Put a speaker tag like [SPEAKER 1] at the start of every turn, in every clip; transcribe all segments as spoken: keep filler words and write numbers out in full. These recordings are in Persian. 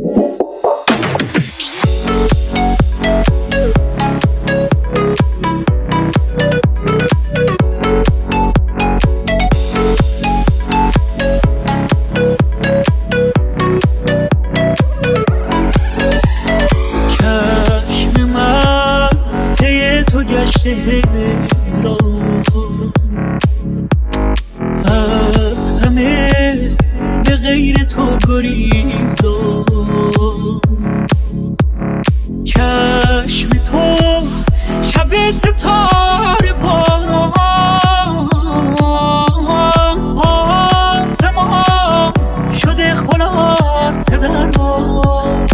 [SPEAKER 1] را از همه به غیر تو گریزم، چشم تو شب ستاره باران، آسمان شده خلاصه در آن.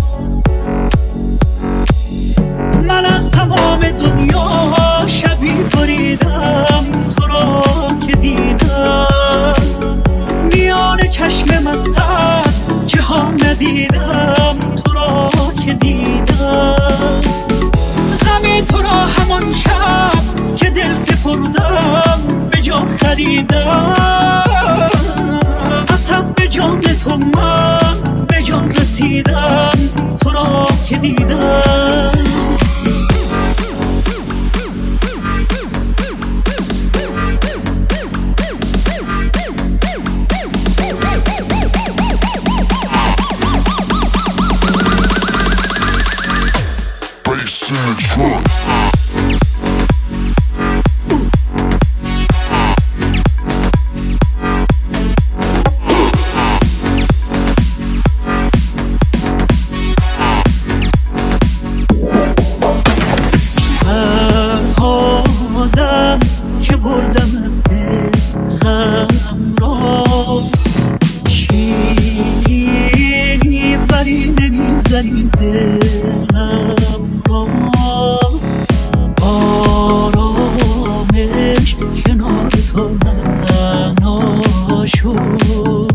[SPEAKER 1] من از تمام دنیا شبی بریدم تو را که دیدم، میان چشم مستت جهان ندیدم تو را که دیدم. غم تو را همان شب که دل سپردم به جان خریدم، قسم به جان تو من به جان رسیدم تو را که دیدم. فرهادم که بردم از دل غم را، شیرینی ولی نمیزنی دلم را. آرامش کنار تو معنا شد،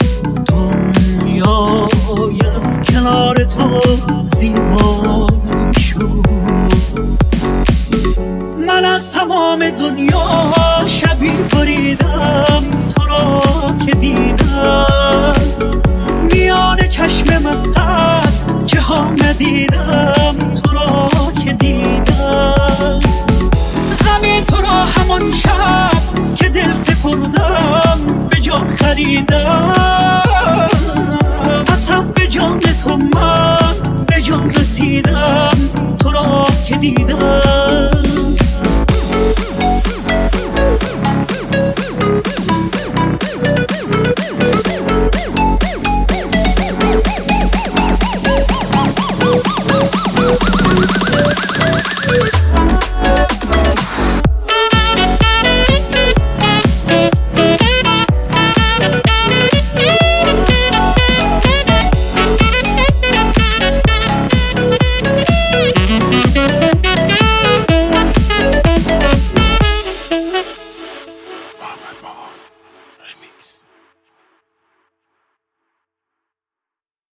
[SPEAKER 1] دنیایم کنار تو زیبا شد. من از تمام دنیا شبی بریدم تو را که دیدم، میان چشم مستت جهان ندیدم تو را که دیدم. غم تو را همان شب که دل سپردم به جان خریدم،